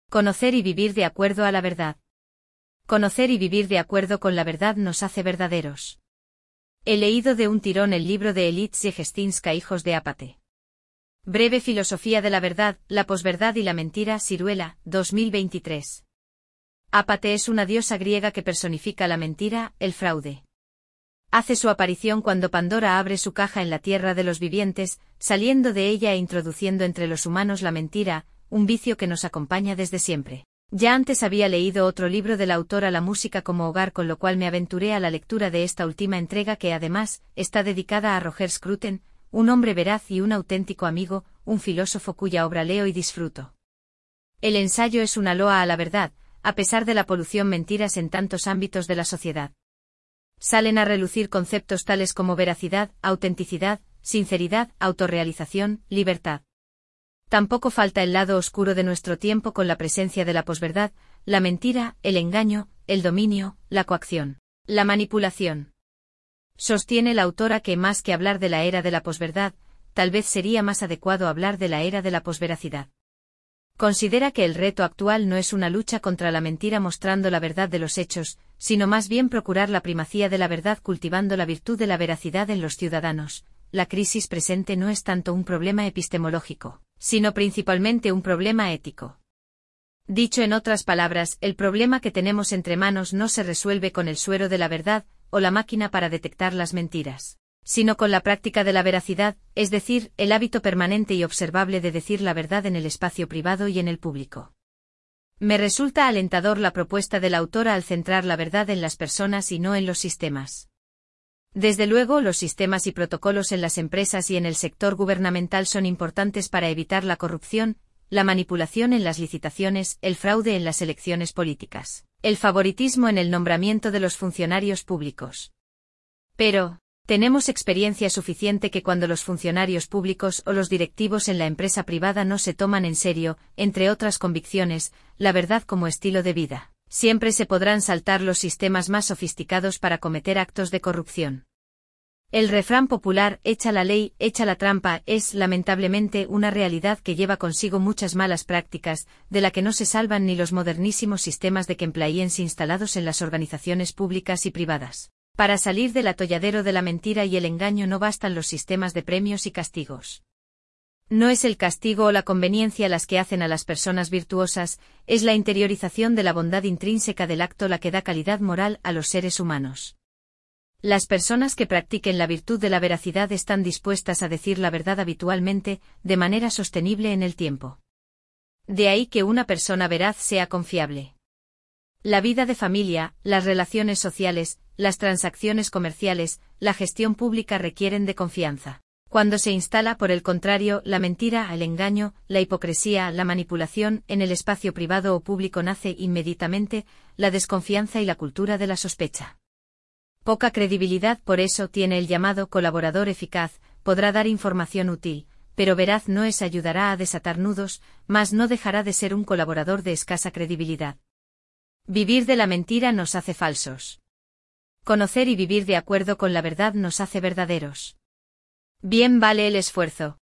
Conocer y vivir de acuerdo a la verdad. Conocer y vivir de acuerdo con la verdad nos hace verdaderos. He leído de un tirón el libro de Elitz Gestinska, Hijos de Apate. Breve filosofía de la verdad, la posverdad y la mentira, Siruela, 2023. Apate es una diosa griega que personifica la mentira, el fraude. Hace su aparición cuando Pandora abre su caja en la tierra de los vivientes, saliendo de ella e introduciendo entre los humanos la mentira, un vicio que nos acompaña desde siempre. Ya antes había leído otro libro del autor a la música como hogar, con lo cual me aventuré a la lectura de esta última entrega, que además está dedicada a Roger Scruton, un hombre veraz y un auténtico amigo, un filósofo cuya obra leo y disfruto. El ensayo es una loa a la verdad, a pesar de la polución mentiras en tantos ámbitos de la sociedad. Salen a relucir conceptos tales como veracidad, autenticidad, sinceridad, autorrealización, libertad. Tampoco falta el lado oscuro de nuestro tiempo, con la presencia de la posverdad, la mentira, el engaño, el dominio, la coacción, la manipulación. Sostiene la autora que más que hablar de la era de la posverdad, tal vez sería más adecuado hablar de la era de la posveracidad. Considera que el reto actual no es una lucha contra la mentira mostrando la verdad de los hechos, sino más bien procurar la primacía de la verdad cultivando la virtud de la veracidad en los ciudadanos. La crisis presente no es tanto un problema epistemológico, sino principalmente un problema ético. Dicho en otras palabras, el problema que tenemos entre manos no se resuelve con el suero de la verdad, o la máquina para detectar las mentiras, sino con la práctica de la veracidad, es decir, el hábito permanente y observable de decir la verdad en el espacio privado y en el público. Me resulta alentador la propuesta de la autora al centrar la verdad en las personas y no en los sistemas. Desde luego, los sistemas y protocolos en las empresas y en el sector gubernamental son importantes para evitar la corrupción, la manipulación en las licitaciones, el fraude en las elecciones políticas, el favoritismo en el nombramiento de los funcionarios públicos. Pero, tenemos experiencia suficiente que cuando los funcionarios públicos o los directivos en la empresa privada no se toman en serio, entre otras convicciones, la verdad como estilo de vida, siempre se podrán saltar los sistemas más sofisticados para cometer actos de corrupción. El refrán popular, echa la ley, echa la trampa, es, lamentablemente, una realidad que lleva consigo muchas malas prácticas, de la que no se salvan ni los modernísimos sistemas de compliance instalados en las organizaciones públicas y privadas. Para salir del atolladero de la mentira y el engaño no bastan los sistemas de premios y castigos. No es el castigo o la conveniencia las que hacen a las personas virtuosas, es la interiorización de la bondad intrínseca del acto la que da calidad moral a los seres humanos. Las personas que practiquen la virtud de la veracidad están dispuestas a decir la verdad habitualmente, de manera sostenible en el tiempo. De ahí que una persona veraz sea confiable. La vida de familia, las relaciones sociales, las transacciones comerciales, la gestión pública requieren de confianza. Cuando se instala, por el contrario, la mentira, el engaño, la hipocresía, la manipulación, en el espacio privado o público nace inmediatamente la desconfianza y la cultura de la sospecha. Poca credibilidad por eso tiene el llamado colaborador eficaz, podrá dar información útil, pero veraz no es, ayudará a desatar nudos, mas no dejará de ser un colaborador de escasa credibilidad. Vivir de la mentira nos hace falsos. Conocer y vivir de acuerdo con la verdad nos hace verdaderos. Bien vale el esfuerzo.